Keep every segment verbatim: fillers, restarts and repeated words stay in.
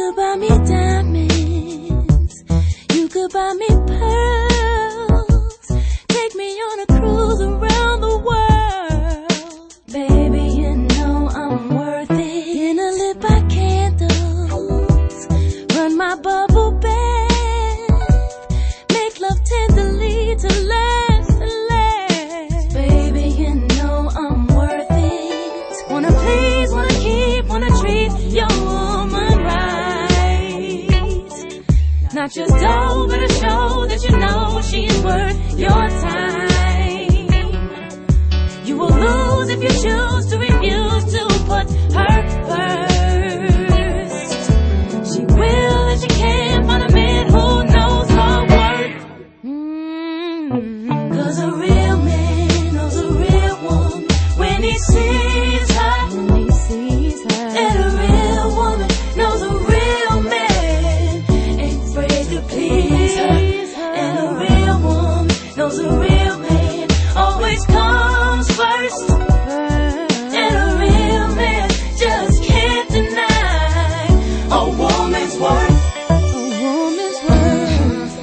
could buy me diamonds, you could buy me pearls, take me on a cruise around the world. Baby, you know I'm worth it. Dinner lit by candles, run my bubble bath, make love tenderly to last and last. Baby, you know I'm worth it. Wanna please, wanna keep, wanna treat your woman right. Not just dough, but a show that you know she's worth your time. You will lose if you choose to refuse to put her first. She will and she can't find a man who knows her worth. Mm-hmm. Cause a real man knows a real woman when he sees her. When he sees her. And a real woman knows a real man ain't afraid to please her. And a real woman knows a real man always comes first. And a real man just can't deny a woman's worth. A woman's worth.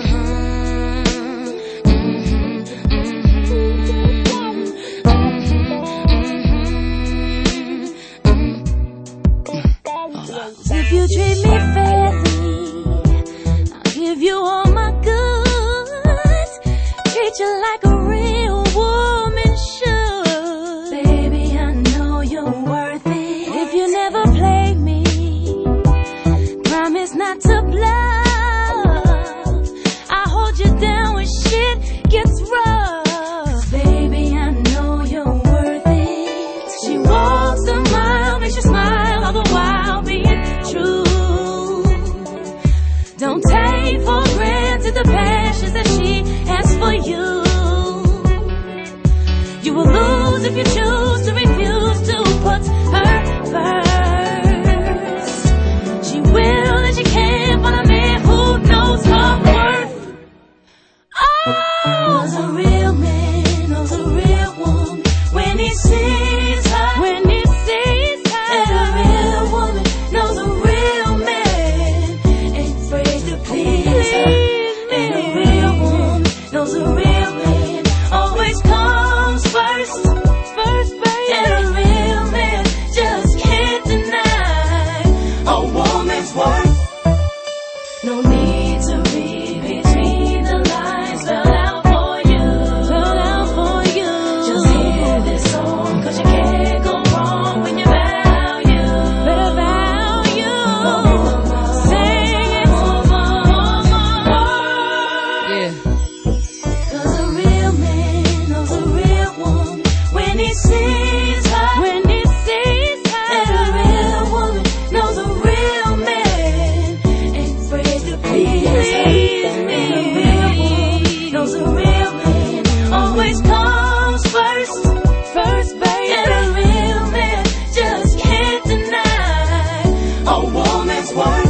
If you treat me fairly, I'll give you all my goods. Treat you like a real woman should. Baby, I know you're worth it. If you never play me, promise not to bluff. I hold you down when shit gets rough. Baby, I know you're worth it. She walks a mile, makes you smile, all the while being true. Don't take for granted the passions that she has for you. You will lose if you choose to refuse to put her first. She will and she can't find a man who knows her worth. Oh, 'cause a real man knows a real woman when he sees her. When he sees her. And a real woman knows a real man ain't afraid to please her. And a real woman knows a real man always comes first. First, baby. And a real man just can't deny a woman's worth. No need to read between the lines, spelled out for you. Spelled out for you. Just hear this song, 'cause you can't go wrong when you value. Better value. Sing it over. Yeah. 'Cause a real man knows a real woman when he sees her. When he sees her. And a real woman knows a real man ain't afraid to please her. And a real woman knows a real man always comes first. First, baby. And a real man just can't deny a woman's worth.